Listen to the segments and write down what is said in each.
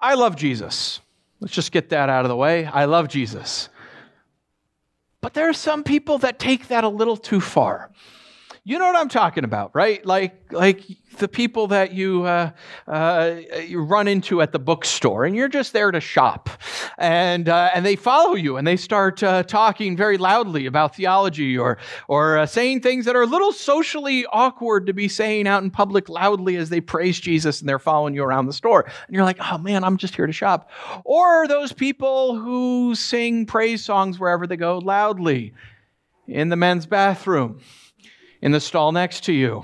I love Jesus. Let's just get that out of the way. I love Jesus. But there are some people that take that a little too far. You know what I'm talking about, right? Like the people that you run into at the bookstore, and you're just there to shop, and they follow you, and they start talking very loudly about theology, or saying things that are a little socially awkward to be saying out in public loudly as they praise Jesus, and they're following you around the store, and you're like, oh man, I'm just here to shop. Or those people who sing praise songs wherever they go loudly, in the men's bathroom, in the stall next to you.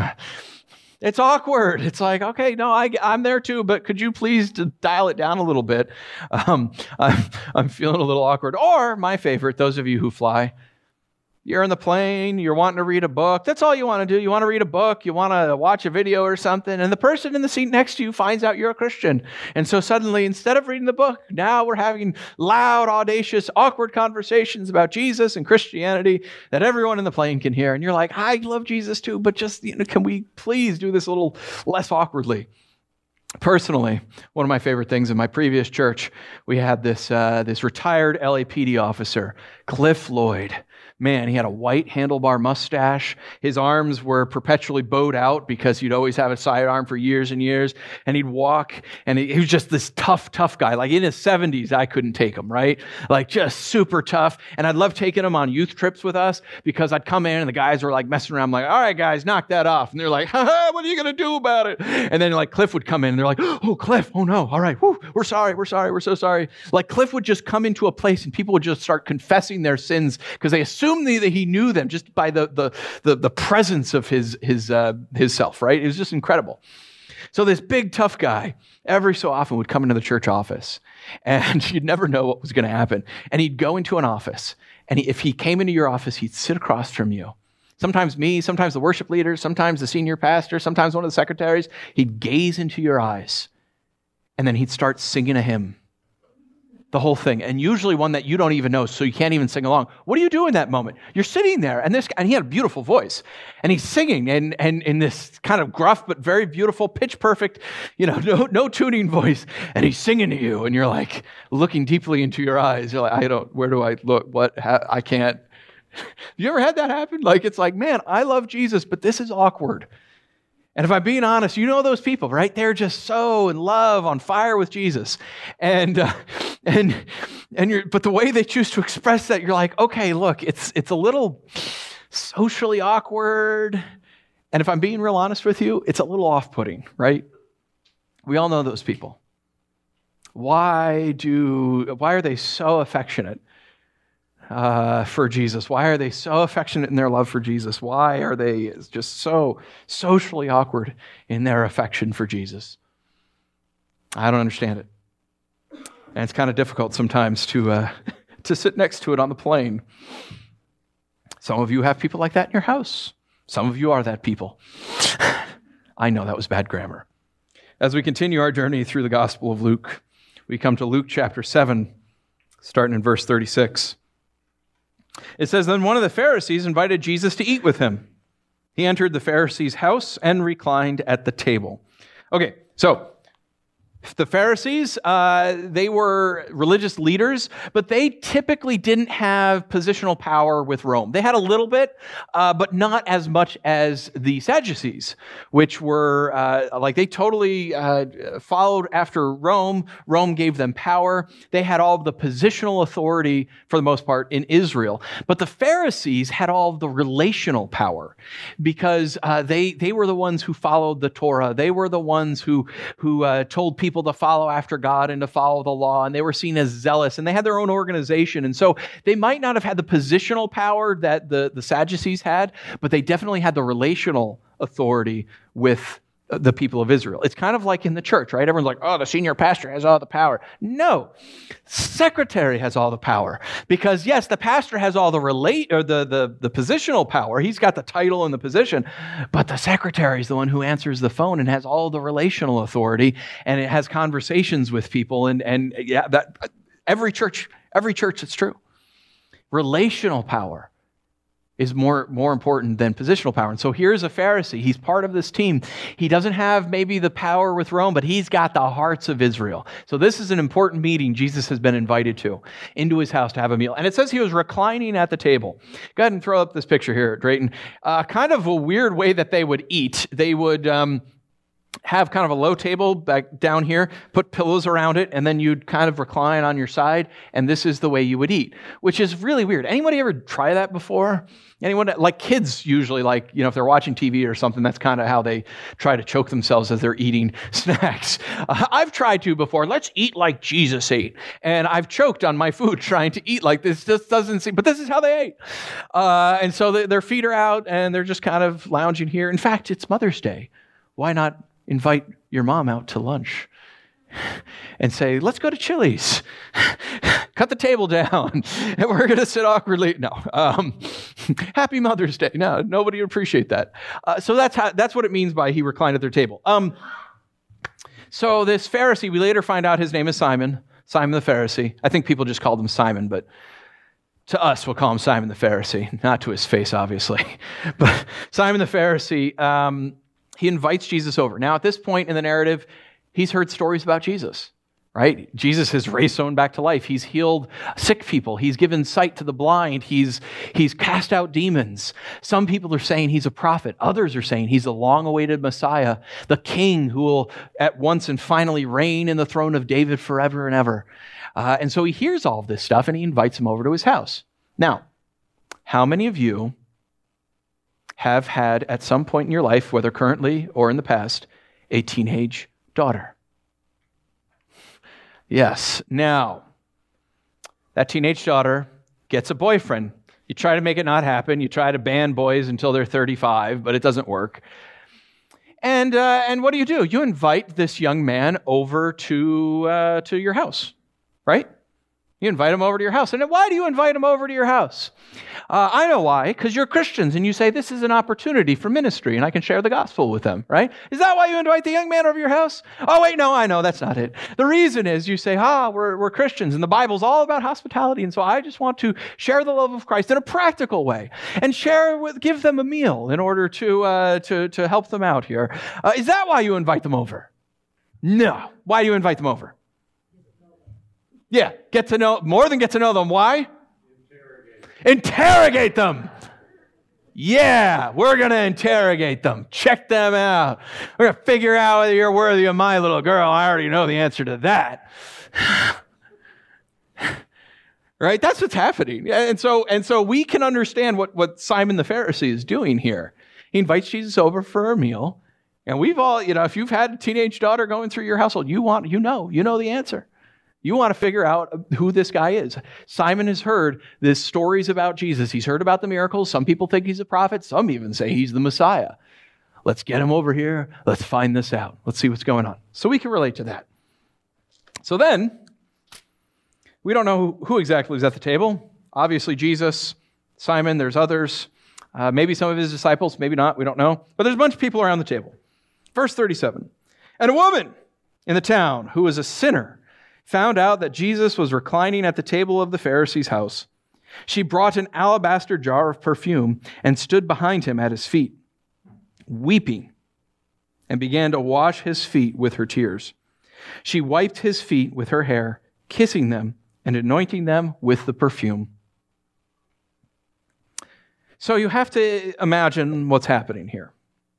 It's awkward. It's like, okay, no, I'm there too, but could you please dial it down a little bit? I'm feeling a little awkward. Or my favorite, those of you who fly, you're in the plane, you're wanting to read a book. That's all you want to do. You want to read a book, you want to watch a video or something, and the person in the seat next to you finds out you're a Christian. And so suddenly, instead of reading the book, now we're having loud, audacious, awkward conversations about Jesus and Christianity that everyone in the plane can hear. And you're like, I love Jesus too, but just, can we please do this a little less awkwardly? Personally, one of my favorite things in my previous church, we had this retired LAPD officer, Cliff Lloyd. Man, he had a white handlebar mustache. His arms were perpetually bowed out because he'd always have a sidearm for years and years. And he'd walk, and he was just this tough guy. Like in his 70s, I couldn't take him, right? Like just super tough. And I'd love taking him on youth trips with us because I'd come in and the guys were like messing around. I'm like, all right, guys, knock that off. And they're like, what are you going to do about it? And then like Cliff would come in and they're like, oh, Cliff, oh no, all right, whew, we're so sorry. Like Cliff would just come into a place and people would just start confessing their sins because they assumed that he knew them just by the presence of his self, right? It was just incredible. So this big tough guy every so often would come into the church office, and you'd never know what was going to happen. And he'd go into an office, and if he came into your office, he'd sit across from you. Sometimes me, sometimes the worship leader, sometimes the senior pastor, sometimes one of the secretaries. He'd gaze into your eyes, and then he'd start singing a hymn. The whole thing, and usually one that you don't even know, so you can't even sing along. What do you do in that moment? You're sitting there, and he had a beautiful voice, and he's singing, and in this kind of gruff but very beautiful, pitch perfect, no tuning voice, and he's singing to you, and you're like looking deeply into your eyes. You're like, where do I look? I can't. You ever had that happen? Like it's like, man, I love Jesus, but this is awkward. And if I'm being honest, you know those people, right? They're just so in love, on fire with Jesus. But the way they choose to express that, you're like, okay, look, it's a little socially awkward. And if I'm being real honest with you, it's a little off-putting, right? We all know those people. Why are they so affectionate for Jesus? Why are they so affectionate in their love for Jesus? Why are they just so socially awkward in their affection for Jesus? I don't understand it. And it's kind of difficult sometimes to sit next to it on the plane. Some of you have people like that in your house. Some of you are that people. I know that was bad grammar. As we continue our journey through the Gospel of Luke, we come to Luke chapter 7, starting in verse 36. It says, then one of the Pharisees invited Jesus to eat with him. He entered the Pharisee's house and reclined at the table. Okay, so the Pharisees, they were religious leaders, but they typically didn't have positional power with Rome. They had a little bit, but not as much as the Sadducees, which were they totally followed after Rome. Rome gave them power. They had all of the positional authority for the most part in Israel. But the Pharisees had all of the relational power because they were the ones who followed the Torah. They were the ones who told people to follow after God and to follow the law, and they were seen as zealous, and they had their own organization, and so they might not have had the positional power that the Sadducees had, but they definitely had the relational authority with the people of Israel. It's kind of like in the church, right? Everyone's like, oh, the senior pastor has all the power. No, secretary has all the power. Because yes, the pastor has all the the positional power. He's got the title and the position, but the secretary is the one who answers the phone and has all the relational authority, and it has conversations with people, and yeah, that every church it's true. Relational power is more important than positional power. And so here's a Pharisee. He's part of this team. He doesn't have maybe the power with Rome, but he's got the hearts of Israel. So this is an important meeting Jesus has been invited to, into his house to have a meal. And it says he was reclining at the table. Go ahead and throw up this picture here, Drayton. Kind of a weird way that they would eat. They would have kind of a low table back down here, put pillows around it, and then you'd kind of recline on your side, and this is the way you would eat, which is really weird. Anybody ever try that before? Anyone, like kids usually, like, if they're watching TV or something, that's kind of how they try to choke themselves as they're eating snacks. I've tried to before. Let's eat like Jesus ate. And I've choked on my food trying to eat like this. Just doesn't seem, but this is how they ate. And so their feet are out and they're just kind of lounging here. In fact, it's Mother's Day. Why not invite your mom out to lunch and say, let's go to Chili's. Cut the table down, and we're going to sit awkwardly. No. Happy Mother's Day. No, nobody would appreciate that. So that's what it means by he reclined at their table. So this Pharisee, we later find out his name is Simon the Pharisee. I think people just called him Simon, but to us, we'll call him Simon the Pharisee. Not to his face, obviously. But Simon the Pharisee, he invites Jesus over. Now, at this point in the narrative, he's heard stories about Jesus, right? Jesus has raised someone back to life. He's healed sick people. He's given sight to the blind. He's cast out demons. Some people are saying he's a prophet. Others are saying he's a long-awaited Messiah, the king who will at once and finally reign in the throne of David forever and ever. And so he hears all of this stuff, and he invites him over to his house. Now, how many of you have had at some point in your life, whether currently or in the past, a teenage daughter? Yes. Now, that teenage daughter gets a boyfriend. You try to make it not happen. You try to ban boys until they're 35, but it doesn't work. And what do? You invite this young man over to your house, right? You invite him over to your house. And why do you invite him over to your house? I know why. Because you're Christians and you say this is an opportunity for ministry and I can share the gospel with them, right? Is that why you invite the young man over to your house? Oh, wait, no, I know. That's not it. The reason is you say, we're Christians and the Bible's all about hospitality. And so I just want to share the love of Christ in a practical way and give them a meal in order to help them out here. Is that why you invite them over? No. Why do you invite them over? Yeah, more than get to know them. Why? Interrogate them. Yeah, we're going to interrogate them. Check them out. We're going to figure out whether you're worthy of my little girl. I already know the answer to that. Right? That's what's happening. And so we can understand what Simon the Pharisee is doing here. He invites Jesus over for a meal. And we've all, if you've had a teenage daughter going through your household, you know the answer. You want to figure out who this guy is. Simon has heard these stories about Jesus. He's heard about the miracles. Some people think he's a prophet. Some even say he's the Messiah. Let's get him over here. Let's find this out. Let's see what's going on. So we can relate to that. So then, we don't know who exactly is at the table. Obviously, Jesus, Simon, there's others. Maybe some of his disciples, maybe not. We don't know. But there's a bunch of people around the table. Verse 37. And a woman in the town who was a sinner found out that Jesus was reclining at the table of the Pharisee's house. She brought an alabaster jar of perfume and stood behind him at his feet, weeping, and began to wash his feet with her tears. She wiped his feet with her hair, kissing them and anointing them with the perfume. So you have to imagine what's happening here.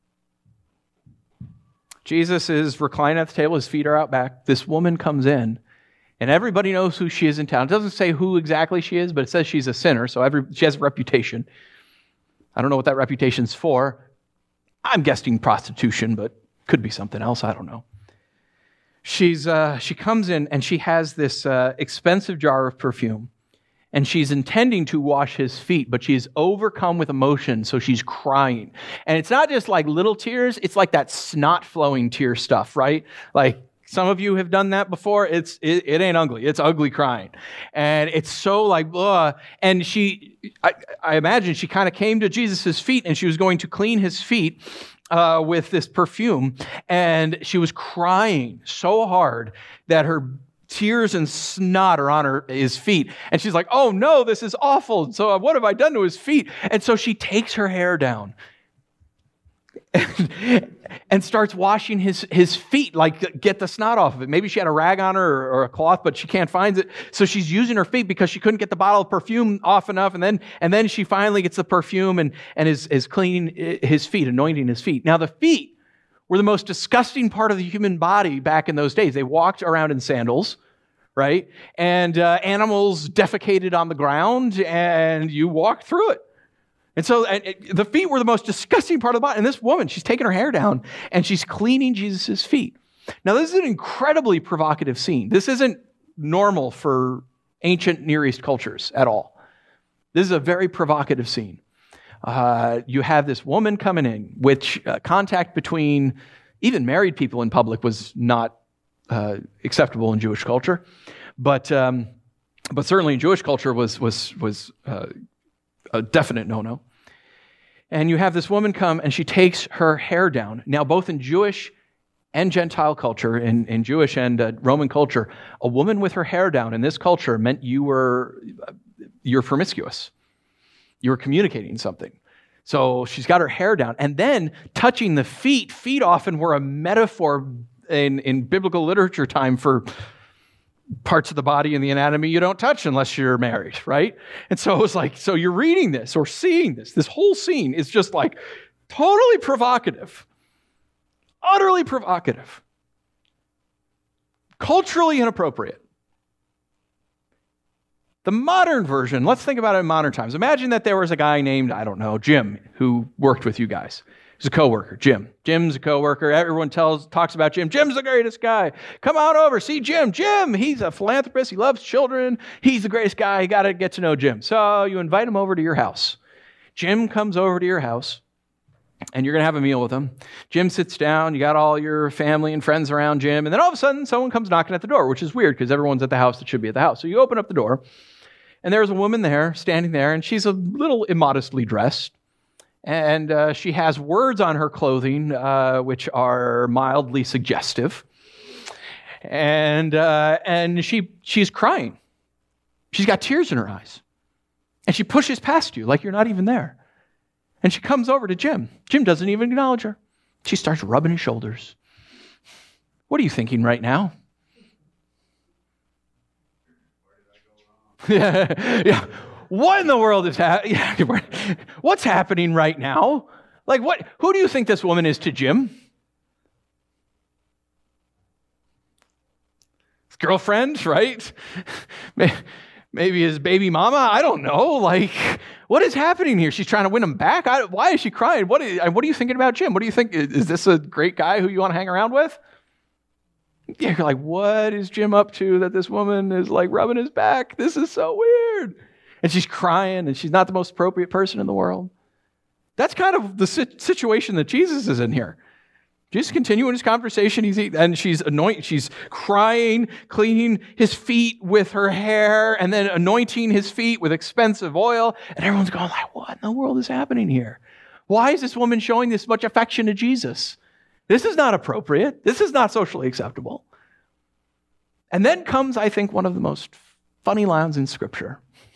Jesus is reclining at the table. His feet are out back. This woman comes in. And everybody knows who she is in town. It doesn't say who exactly she is, but it says she's a sinner, so she has a reputation. I don't know what that reputation's for. I'm guessing prostitution, but could be something else. I don't know. She comes in and she has this expensive jar of perfume, and she's intending to wash his feet, but she's overcome with emotion, so she's crying. And it's not just like little tears, it's like that snot-flowing tear stuff, right? Like, some of you have done that before. It ain't ugly. It's ugly crying. And it's so like, ugh. And I imagine she kind of came to Jesus' feet and she was going to clean his feet with this perfume. And she was crying so hard that her tears and snot are on his feet. And she's like, oh no, this is awful. So what have I done to his feet? And so she takes her hair down and starts washing his feet, like get the snot off of it. Maybe she had a rag on her or a cloth, but she can't find it. So she's using her feet because she couldn't get the bottle of perfume off enough. And then she finally gets the perfume and is cleaning his feet, anointing his feet. Now the feet were the most disgusting part of the human body back in those days. They walked around in sandals, right? And animals defecated on the ground and you walked through it. And so the feet were the most disgusting part of the body. And this woman, she's taking her hair down and she's cleaning Jesus' feet. Now, this is an incredibly provocative scene. This isn't normal for ancient Near East cultures at all. This is a very provocative scene. You have this woman coming in, which contact between even married people in public was not acceptable in Jewish culture. But certainly in Jewish culture was a definite no-no. And you have this woman come and she takes her hair down. Now, both in Jewish and Gentile culture, in Jewish and Roman culture, a woman with her hair down in this culture meant you're promiscuous. You were communicating something. So she's got her hair down. And then touching the feet. Feet often were a metaphor in biblical literature time for parts of the body and the anatomy you don't touch unless you're married, right? And so it was like, so you're reading this or seeing this. This whole scene is just like totally provocative, utterly provocative, culturally inappropriate. The modern version, let's think about it in modern times. Imagine that there was a guy named, I don't know, Jim, who worked with you guys. He's a coworker, Jim. Jim's a coworker. Everyone talks about Jim. Jim's the greatest guy. Come on over, see Jim. Jim, he's a philanthropist. He loves children. He's the greatest guy. You got to get to know Jim. So you invite him over to your house. Jim comes over to your house, and you're going to have a meal with him. Jim sits down. You got all your family and friends around Jim. And then all of a sudden, someone comes knocking at the door, which is weird because everyone's at the house that should be at the house. So you open up the door, and there's a woman there, standing there, and she's a little immodestly dressed. And she has words on her clothing which are mildly suggestive. And she's crying. She's got tears in her eyes. And she pushes past you like you're not even there. And she comes over to Jim. Jim doesn't even acknowledge her. She starts rubbing his shoulders. What are you thinking right now? Yeah. What in the world is happening? What's happening right now? Like, what? Who do you think this woman is to Jim? His girlfriend, right? Maybe his baby mama? I don't know. Like, what is happening here? She's trying to win him back? Why is she crying? What are you thinking about Jim? What do you think? Is this a great guy who you want to hang around with? Yeah, you're like, what is Jim up to that this woman is like rubbing his back? This is so weird. And she's crying, and she's not the most appropriate person in the world. That's kind of the situation that Jesus is in here. Jesus continuing his conversation, she's crying, cleaning his feet with her hair, and then anointing his feet with expensive oil. And everyone's going like, what in the world is happening here? Why is this woman showing this much affection to Jesus? This is not appropriate. This is not socially acceptable. And then comes, I think, one of the most funny lines in Scripture.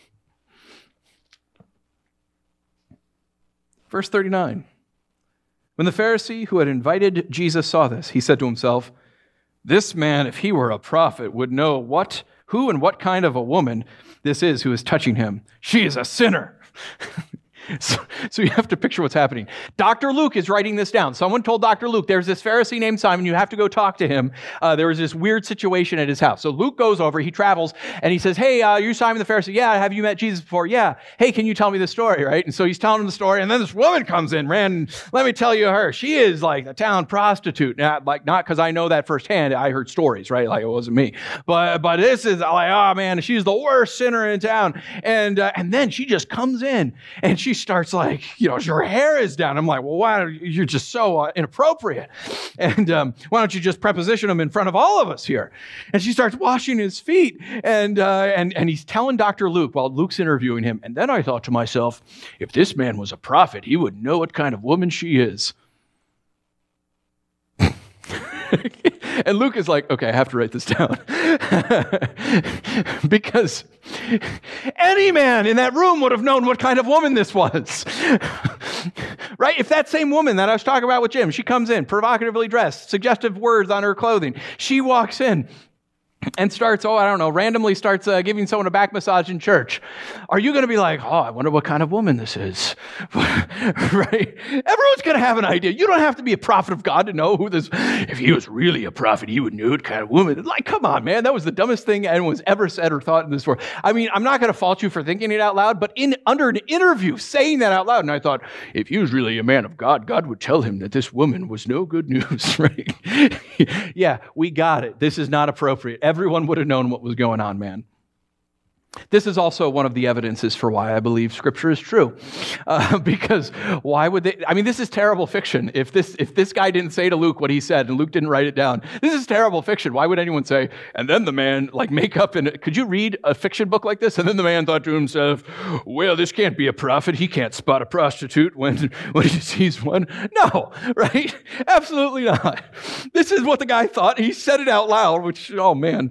Verse 39. When the Pharisee who had invited Jesus saw this, he said to himself, this man, if he were a prophet, would know who and what kind of a woman this is who is touching him. She is a sinner. So you have to picture what's happening. Dr. Luke is writing this down. Someone told Dr. Luke, there's this Pharisee named Simon, you have to go talk to him. There was this weird situation at his house. So Luke goes over, he travels, and he says, hey, you're Simon the Pharisee. Yeah, have you met Jesus before? Yeah. Hey, can you tell me the story, right? And so he's telling him the story, and then this woman comes in, let me tell you her. She is like a town prostitute. Not because I know that firsthand. I heard stories, right? Like it wasn't me. But this is like, oh man, she's the worst sinner in town. And then she just comes in, and she starts like, your hair is down. I'm like, well, why? You're just so inappropriate. And why don't you just preposition him in front of all of us here? And she starts washing his feet. And he's telling Dr. Luke while Luke's interviewing him. And then I thought to myself, if this man was a prophet, he would know what kind of woman she is. And Luke is like, okay, I have to write this down. Because any man in that room would have known what kind of woman this was. Right? If that same woman that I was talking about with Jim, she comes in, provocatively dressed, suggestive words on her clothing, she walks in and starts, randomly starts giving someone a back massage in church. Are you going to be like, oh, I wonder what kind of woman this is? Right? Everyone's going to have an idea. You don't have to be a prophet of God to know who this, if he was really a prophet, he would know what kind of woman. Like, come on, man. That was the dumbest thing anyone's ever said or thought in this world. I mean, I'm not going to fault you for thinking it out loud, but under an interview, saying that out loud, and I thought, if he was really a man of God, God would tell him that this woman was no good news, right? Yeah, we got it. This is not appropriate. Everyone would have known what was going on, man. This is also one of the evidences for why I believe Scripture is true. Because why would they? I mean, this is terrible fiction. If this guy didn't say to Luke what he said and Luke didn't write it down, this is terrible fiction. Why would anyone say, and then the man, make up in it? Could you read a fiction book like this? And then the man thought to himself, well, this can't be a prophet. He can't spot a prostitute when he sees one. No, right? Absolutely not. This is what the guy thought. He said it out loud, which, oh man.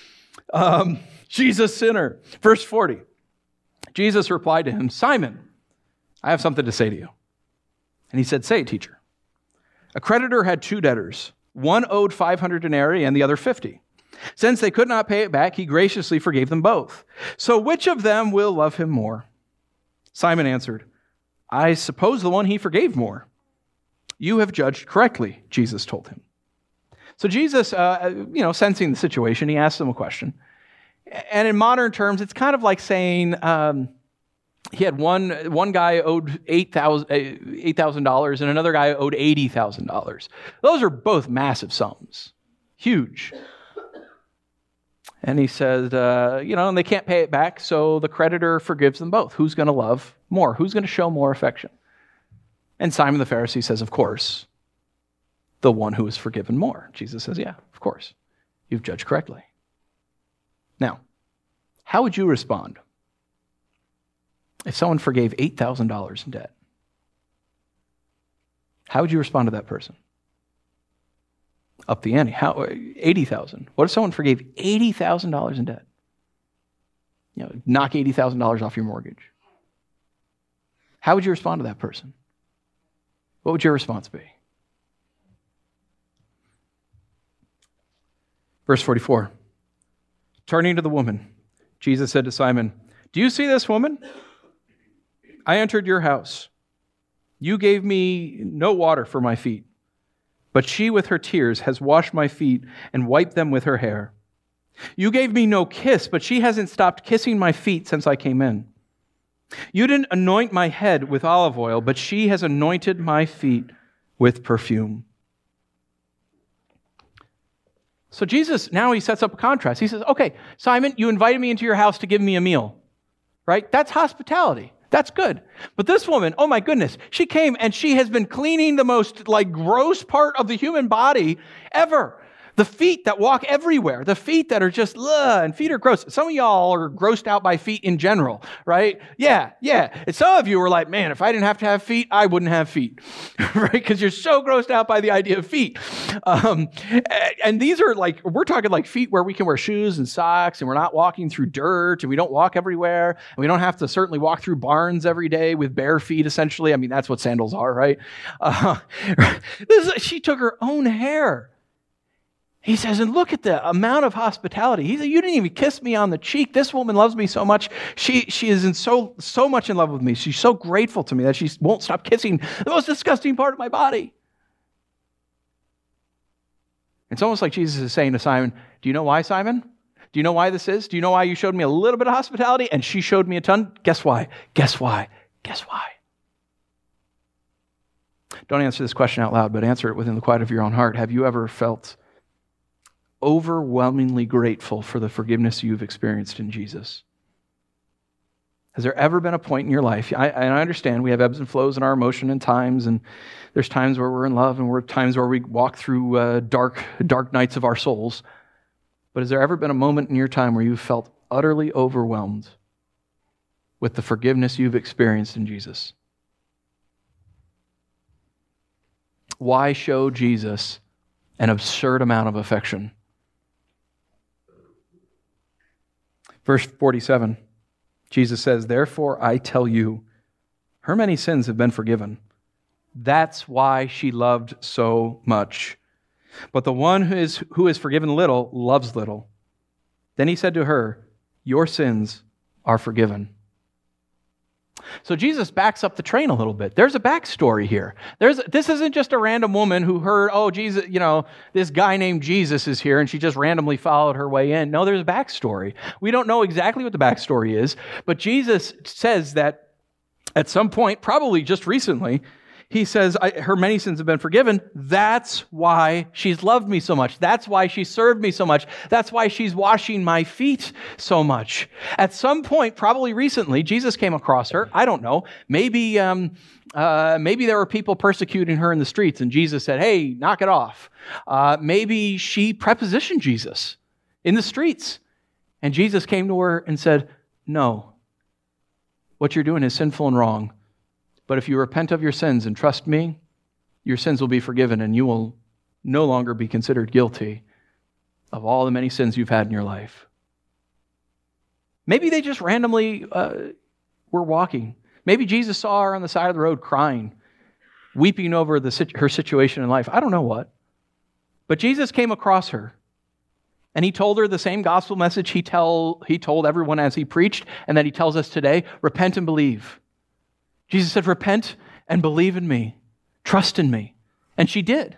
Jesus, sinner. Verse 40. Jesus replied to him, Simon, I have something to say to you. And he said, say it, teacher. A creditor had 2 debtors. One owed 500 denarii and the other 50. Since they could not pay it back, he graciously forgave them both. So which of them will love him more? Simon answered, I suppose the one he forgave more. You have judged correctly, Jesus told him. So Jesus, sensing the situation, he asked them a question. And in modern terms, it's kind of like saying he had one guy owed $8,000 and another guy owed $80,000. Those are both massive sums, huge. And he says, and they can't pay it back, so the creditor forgives them both. Who's going to love more? Who's going to show more affection? And Simon the Pharisee says, of course, the one who is forgiven more. Jesus says, yeah, of course. You've judged correctly. Now, how would you respond if someone forgave $8,000 in debt? How would you respond to that person? Up the ante. How? $80,000. What if someone forgave $80,000 in debt? Knock $80,000 off your mortgage. How would you respond to that person? What would your response be? Verse 44. Turning to the woman, Jesus said to Simon, do you see this woman? I entered your house. You gave me no water for my feet, but she with her tears has washed my feet and wiped them with her hair. You gave me no kiss, but she hasn't stopped kissing my feet since I came in. You didn't anoint my head with olive oil, but she has anointed my feet with perfume. So Jesus, now he sets up a contrast. He says, okay, Simon, you invited me into your house to give me a meal, right? That's hospitality. That's good. But this woman, oh my goodness, she came and she has been cleaning the most gross part of the human body ever. The feet that walk everywhere, the feet that are just, and feet are gross. Some of y'all are grossed out by feet in general, right? Yeah. And some of you were like, man, if I didn't have to have feet, I wouldn't have feet, right? Because you're so grossed out by the idea of feet. And these are we're talking feet where we can wear shoes and socks and we're not walking through dirt and we don't walk everywhere. And we don't have to certainly walk through barns every day with bare feet, essentially. I mean, that's what sandals are, right? She took her own hair. He says, and look at the amount of hospitality. He said, you didn't even kiss me on the cheek. This woman loves me so much. She is so much in love with me. She's so grateful to me that she won't stop kissing the most disgusting part of my body. It's almost like Jesus is saying to Simon, do you know why, Simon? Do you know why this is? Do you know why you showed me a little bit of hospitality and she showed me a ton? Guess why? Guess why? Guess why? Don't answer this question out loud, but answer it within the quiet of your own heart. Have you ever felt overwhelmingly grateful for the forgiveness you've experienced in Jesus? Has there ever been a point in your life, I understand we have ebbs and flows in our emotion and times, and there's times where we're in love and there's times where we walk through dark nights of our souls, but has there ever been a moment in your time where you felt utterly overwhelmed with the forgiveness you've experienced in Jesus? Why show Jesus an absurd amount of affection. Verse 47, Jesus says, "Therefore I tell you, her many sins have been forgiven. That's why she loved so much. But the one who is forgiven little loves little." Then he said to her, "Your sins are forgiven." So Jesus backs up the train a little bit. There's a backstory here. This isn't just a random woman who heard, oh, Jesus, this guy named Jesus is here, and she just randomly followed her way in. No, there's a backstory. We don't know exactly what the backstory is, but Jesus says that at some point, probably just recently, he says, her many sins have been forgiven. That's why she's loved me so much. That's why she served me so much. That's why she's washing my feet so much. At some point, probably recently, Jesus came across her. I don't know. Maybe there were people persecuting her in the streets, and Jesus said, hey, knock it off. Maybe she prepositioned Jesus in the streets, and Jesus came to her and said, no, what you're doing is sinful and wrong. But if you repent of your sins and trust me, your sins will be forgiven and you will no longer be considered guilty of all the many sins you've had in your life. Maybe they just randomly were walking. Maybe Jesus saw her on the side of the road crying, weeping over her situation in life. I don't know what. But Jesus came across her and he told her the same gospel message he told everyone as he preached and that he tells us today, repent and believe. Jesus said, repent and believe in me. Trust in me. And she did.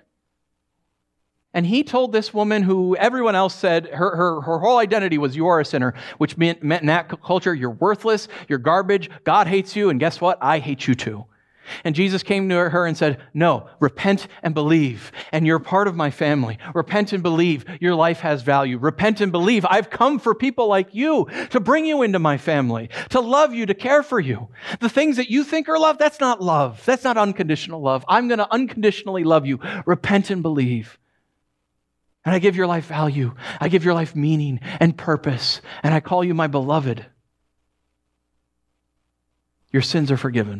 And he told this woman who everyone else said her whole identity was you are a sinner, which meant in that culture, you're worthless, you're garbage, God hates you, and guess what? I hate you too. And Jesus came to her and said, no, repent and believe, and you're part of my family. Repent and believe, your life has value. Repent and believe, I've come for people like you to bring you into my family, to love you, to care for you. The things that you think are love, that's not love. That's not unconditional love. I'm going to unconditionally love you. Repent and believe. And I give your life value. I give your life meaning and purpose. And I call you my beloved. Your sins are forgiven.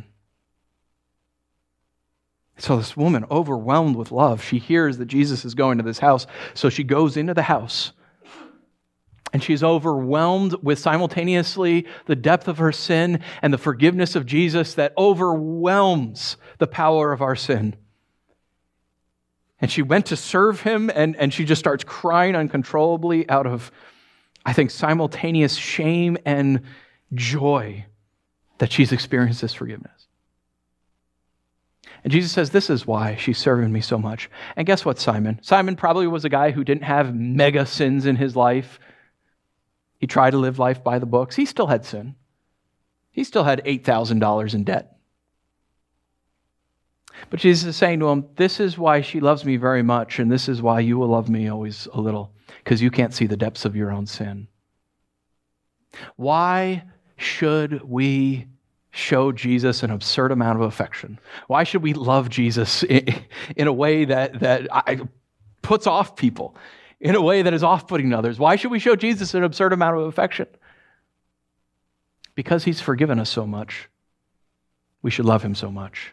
So this woman, overwhelmed with love, she hears that Jesus is going to this house. So she goes into the house. And she's overwhelmed with simultaneously the depth of her sin and the forgiveness of Jesus that overwhelms the power of our sin. And she went to serve him, and she just starts crying uncontrollably out of, I think, simultaneous shame and joy that she's experienced this forgiveness. And Jesus says, this is why she's serving me so much. And guess what, Simon? Simon probably was a guy who didn't have mega sins in his life. He tried to live life by the books. He still had sin. He still had $8,000 in debt. But Jesus is saying to him, this is why she loves me very much, and this is why you will love me always a little, because you can't see the depths of your own sin. Why should we show Jesus an absurd amount of affection? Why should we love Jesus in a way that puts off people, in a way that is off-putting to others? Why should we show Jesus an absurd amount of affection? Because he's forgiven us so much. We should love him so much.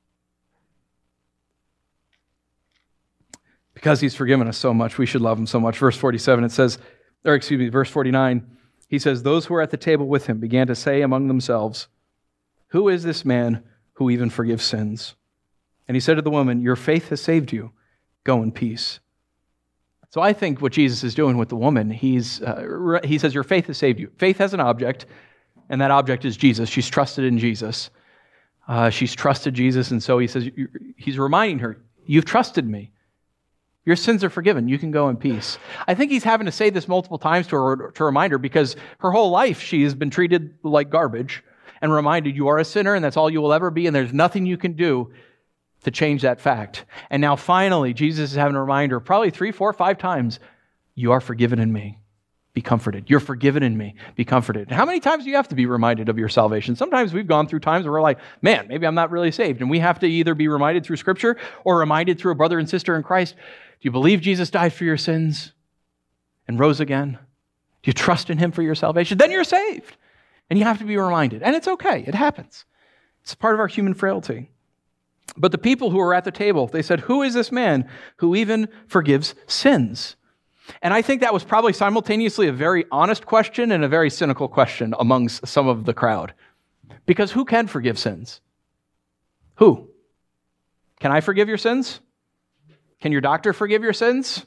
Because he's forgiven us so much, we should love him so much. Verse 47, verse 49, he says, those who were at the table with him began to say among themselves, who is this man who even forgives sins? And he said to the woman, your faith has saved you. Go in peace. So I think what Jesus is doing with the woman, he says, your faith has saved you. Faith has an object, and that object is Jesus. She's trusted in Jesus. She's trusted Jesus, and so he says, he's reminding her, you've trusted me. Your sins are forgiven. You can go in peace. I think he's having to say this multiple times to remind her, because her whole life she has been treated like garbage and reminded you are a sinner and that's all you will ever be, and there's nothing you can do to change that fact. And now finally, Jesus is having to remind her probably 3, 4, 5 times, you are forgiven in me. Be comforted. You're forgiven in me. Be comforted. And how many times do you have to be reminded of your salvation? Sometimes we've gone through times where we're like, man, maybe I'm not really saved. And we have to either be reminded through Scripture or reminded through a brother and sister in Christ. Do you believe Jesus died for your sins and rose again? Do you trust in him for your salvation? Then you're saved. And you have to be reminded. And it's okay. It happens. It's part of our human frailty. But the people who were at the table, they said, "Who is this man who even forgives sins?" And I think that was probably simultaneously a very honest question and a very cynical question amongst some of the crowd. Because who can forgive sins? Who? Can I forgive your sins? Can your doctor forgive your sins?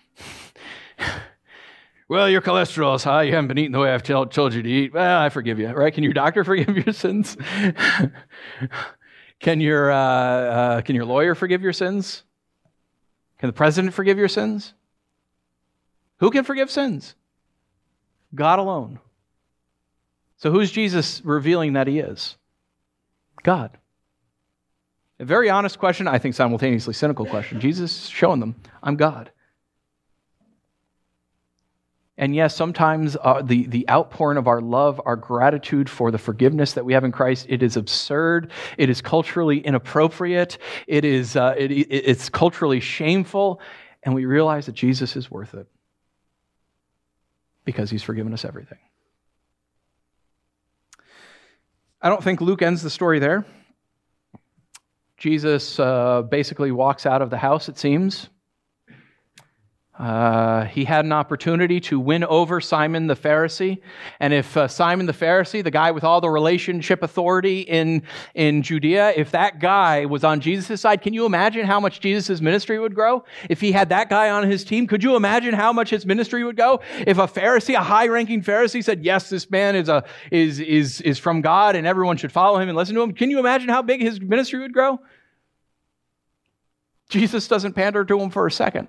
Well, your cholesterol is high. You haven't been eating the way I've told you to eat. Well, I forgive you, right? Can your doctor forgive your sins? Can your lawyer forgive your sins? Can the president forgive your sins? Who can forgive sins? God alone. So who's Jesus revealing that he is? God. A very honest question, I think simultaneously cynical question. Jesus showing them, I'm God. And yes, sometimes the outpouring of our love, our gratitude for the forgiveness that we have in Christ, it is absurd. It is culturally inappropriate. It's culturally shameful. And we realize that Jesus is worth it because he's forgiven us everything. I don't think Luke ends the story there. Jesus basically walks out of the house, it seems. He had an opportunity to win over Simon the Pharisee. And if Simon the Pharisee, the guy with all the relationship authority in Judea, if that guy was on Jesus' side, can you imagine how much Jesus' ministry would grow? If he had that guy on his team, could you imagine how much his ministry would go? If a Pharisee, a high-ranking Pharisee said, yes, this man is from God and everyone should follow him and listen to him, can you imagine how big his ministry would grow? Jesus doesn't pander to him for a second.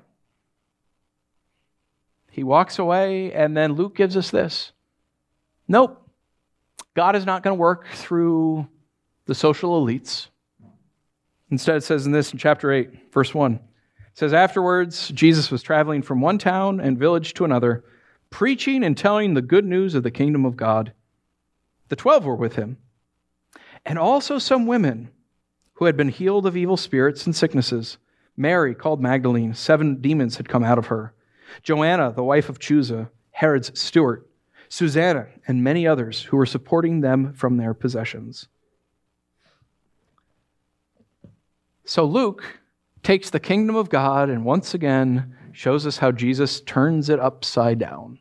He walks away, and then Luke gives us this. Nope. God is not going to work through the social elites. Instead, it says in chapter 8, verse 1. It says, afterwards, Jesus was traveling from one town and village to another, preaching and telling the good news of the kingdom of God. The 12 were with him, and also some women who had been healed of evil spirits and sicknesses. Mary, called Magdalene, 7 demons had come out of her. Joanna, the wife of Chuza, Herod's steward, Susanna, and many others who were supporting them from their possessions. So Luke takes the kingdom of God and once again shows us how Jesus turns it upside down.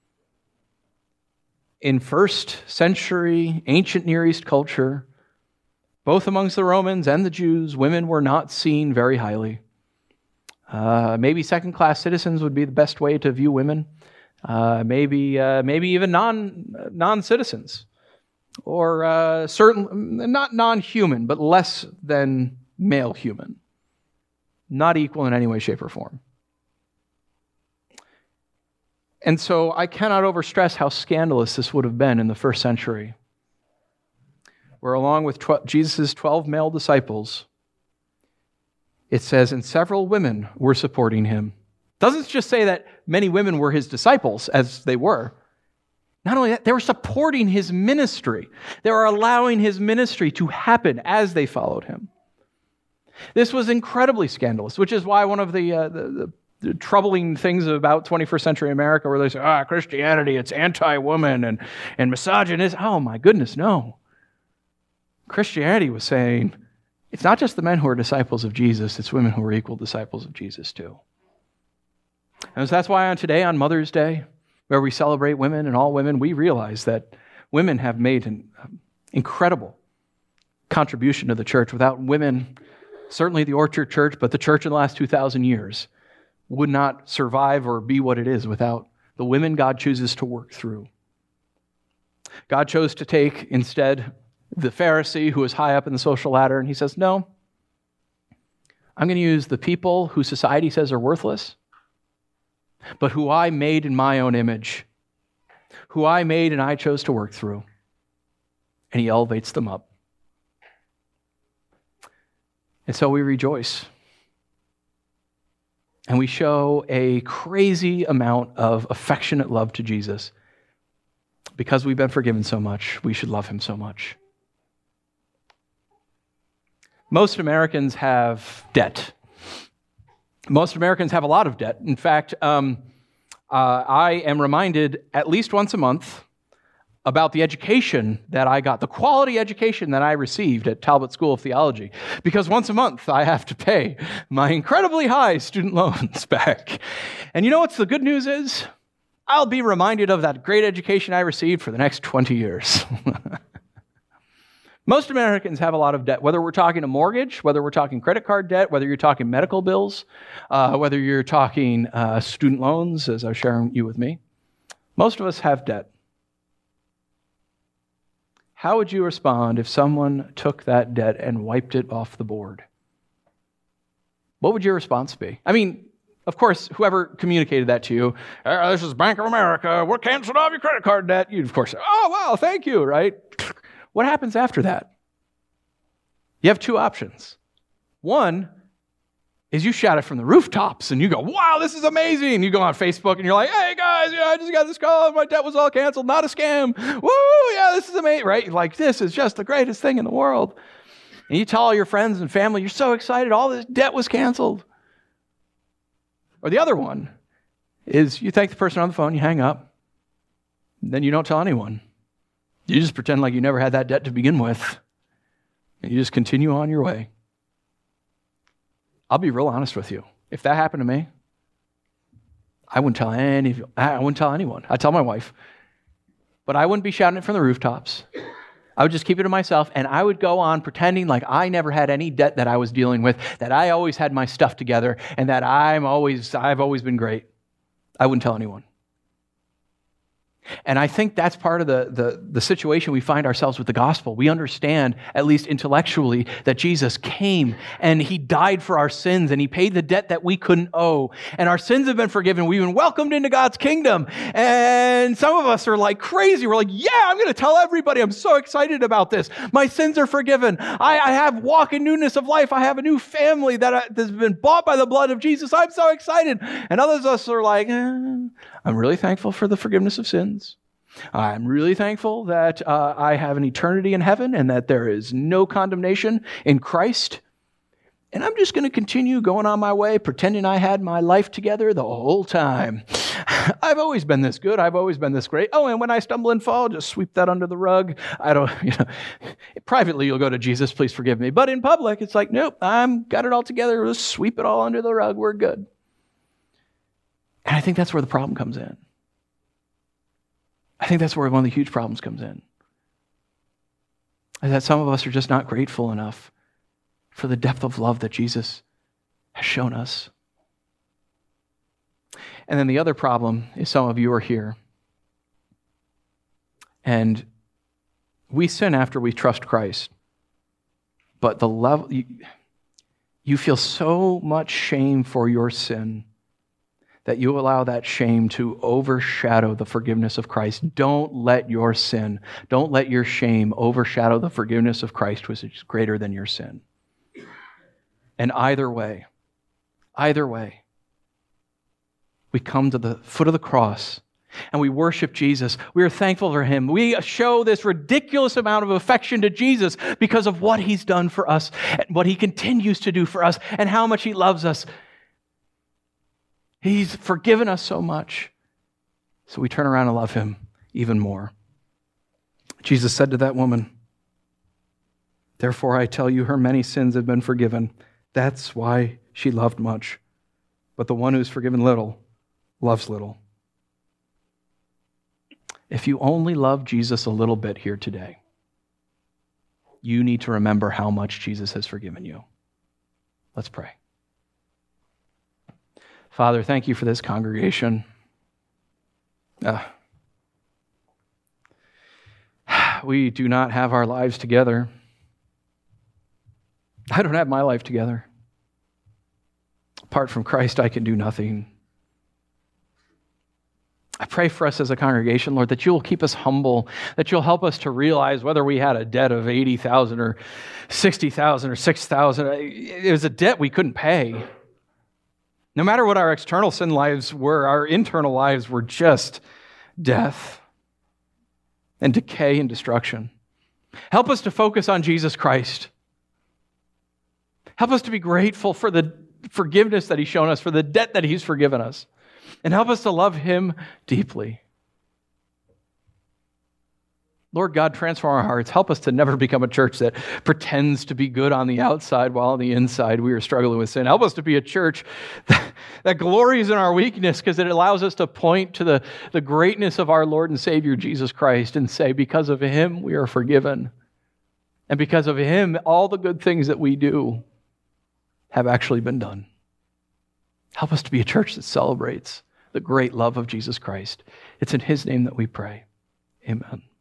In first century ancient Near East culture, both amongst the Romans and the Jews, women were not seen very highly. Maybe second-class citizens would be the best way to view women. Maybe even non-citizens, or certain not non-human, but less than male human, not equal in any way, shape, or form. And so I cannot overstress how scandalous this would have been in the first century, where along with Jesus' 12 male disciples, it says, and several women were supporting him. It doesn't just say that many women were his disciples, as they were. Not only that, they were supporting his ministry. They were allowing his ministry to happen as they followed him. This was incredibly scandalous, which is why one of the troubling things about 21st century America, where they say, Christianity, it's anti-woman and misogynist. Oh my goodness, no. Christianity was saying, it's not just the men who are disciples of Jesus, it's women who are equal disciples of Jesus too. And so that's why today, on Mother's Day, where we celebrate women and all women, we realize that women have made an incredible contribution to the church. Without women, certainly the Orchard Church, but the church in the last 2,000 years would not survive or be what it is without the women God chooses to work through. God chose to take instead the Pharisee who is high up in the social ladder, and he says, no, I'm going to use the people who society says are worthless, but who I made in my own image, who I made and I chose to work through. And he elevates them up. And so we rejoice. And we show a crazy amount of affectionate love to Jesus. Because we've been forgiven so much, we should love him so much. Most Americans have debt. Most Americans have a lot of debt. In fact, I am reminded at least once a month about the education that I got, the quality education that I received at Talbot School of Theology, because once a month I have to pay my incredibly high student loans back. And you know what's the good news is? I'll be reminded of that great education I received for the next 20 years. Most Americans have a lot of debt, whether we're talking a mortgage, whether we're talking credit card debt, whether you're talking medical bills, whether you're talking student loans, as I was sharing you with me. Most of us have debt. How would you respond if someone took that debt and wiped it off the board? What would your response be? I mean, of course, whoever communicated that to you, this is Bank of America, we're canceling off your credit card debt. You'd, of course, say, oh, wow, thank you, right? What happens after that? You have two options. One is you shout it from the rooftops and you go, wow, this is amazing. You go on Facebook and you're like, hey guys, I just got this call. My debt was all canceled. Not a scam. Woo, yeah, this is amazing, right? Like, this is just the greatest thing in the world. And you tell all your friends and family, you're so excited. All this debt was canceled. Or the other one is you thank the person on the phone, you hang up, then you don't tell anyone. You just pretend like you never had that debt to begin with. And you just continue on your way. I'll be real honest with you. If that happened to me, I wouldn't tell anyone. I'd tell my wife. But I wouldn't be shouting it from the rooftops. I would just keep it to myself, and I would go on pretending like I never had any debt that I was dealing with, that I always had my stuff together, and that I've always been great. I wouldn't tell anyone. And I think that's part of the situation we find ourselves with the gospel. We understand, at least intellectually, that Jesus came and he died for our sins and he paid the debt that we couldn't owe. And our sins have been forgiven. We've been welcomed into God's kingdom. And some of us are like crazy. We're like, yeah, I'm going to tell everybody. I'm so excited about this. My sins are forgiven. I have walk in newness of life. I have a new family that has been bought by the blood of Jesus. I'm so excited. And others of us are like, I'm really thankful for the forgiveness of sins. I'm really thankful that I have an eternity in heaven and that there is no condemnation in Christ. And I'm just going to continue going on my way, pretending I had my life together the whole time. I've always been this good. I've always been this great. Oh, and when I stumble and fall, just sweep that under the rug. Privately, you'll go to Jesus, please forgive me. But in public, it's like, nope, I'm got it all together. Just sweep it all under the rug. We're good. And I think that's where the problem comes in. I think that's where one of the huge problems comes in. Is that some of us are just not grateful enough for the depth of love that Jesus has shown us. And then the other problem is some of you are here. And we sin after we trust Christ. But the level, you feel so much shame for your sin that you allow that shame to overshadow the forgiveness of Christ. Don't let your sin, don't let your shame overshadow the forgiveness of Christ, which is greater than your sin. And either way, we come to the foot of the cross and we worship Jesus. We are thankful for him. We show this ridiculous amount of affection to Jesus because of what he's done for us and what he continues to do for us and how much he loves us. He's forgiven us so much, so we turn around and love him even more. Jesus said to that woman, therefore I tell you, her many sins have been forgiven. That's why she loved much. But the one who's forgiven little loves little. If you only love Jesus a little bit here today, you need to remember how much Jesus has forgiven you. Let's pray. Father, thank you for this congregation. We do not have our lives together. I don't have my life together. Apart from Christ, I can do nothing. I pray for us as a congregation, Lord, that you'll keep us humble, that you'll help us to realize whether we had a debt of $80,000 or $60,000 or $6,000, it was a debt we couldn't pay. No matter what our external sin lives were, our internal lives were just death and decay and destruction. Help us to focus on Jesus Christ. Help us to be grateful for the forgiveness that he's shown us, for the debt that he's forgiven us. And help us to love him deeply. Lord God, transform our hearts. Help us to never become a church that pretends to be good on the outside while on the inside we are struggling with sin. Help us to be a church that glories in our weakness because it allows us to point to the greatness of our Lord and Savior, Jesus Christ, and say, because of him, we are forgiven. And because of him, all the good things that we do have actually been done. Help us to be a church that celebrates the great love of Jesus Christ. It's in his name that we pray. Amen.